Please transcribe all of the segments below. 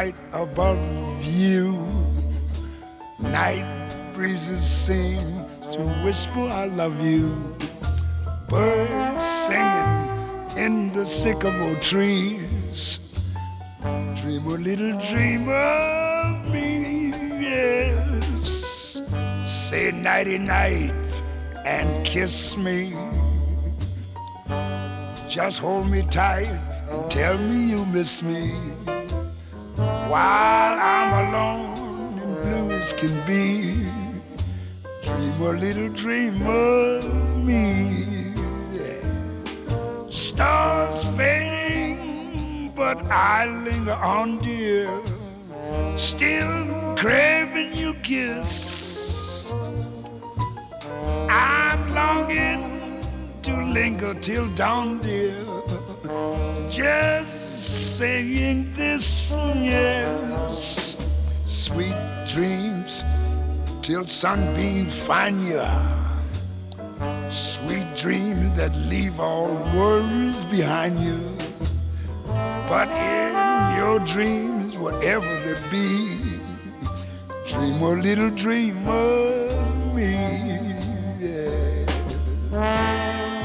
right above you. Night breezes seem to whisper I love you. Birds singing in the sycamore trees. Dream a little dream of me, yes. Say nighty night and kiss me. Just hold me tight and tell me you miss me. While I'm alone and blue as can be, dream a little dream of me. Yeah. Stars fading, but I linger on, dear. Still craving your kiss. I'm longing to linger till dawn, dear. Just saying this, yes. Sweet dreams till sunbeams find you. Sweet dreams that leave all worries behind you. But in your dreams, whatever they be, dream a little dream of me. Yeah.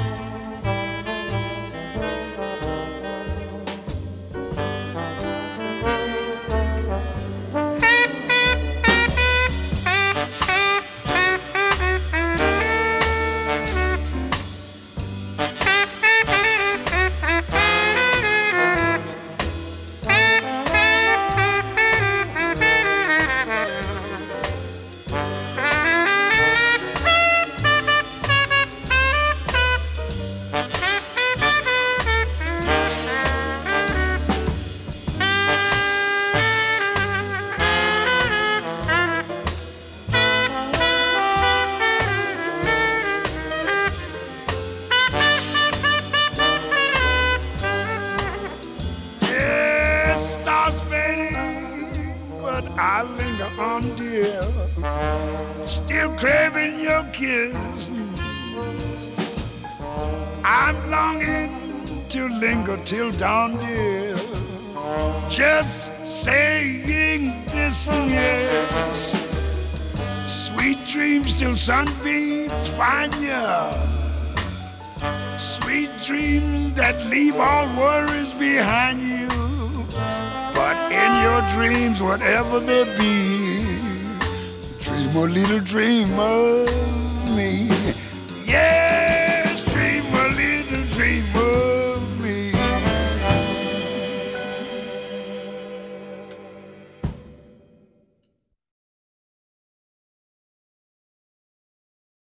Stars fading, but I linger on, dear. Still craving your kiss. I'm longing to linger till dawn, dear. Just saying this, yes. Sweet dreams till sunbeams find you. Sweet dreams that leave all worries behind you. But in your dreams, whatever they be, dream a little dream of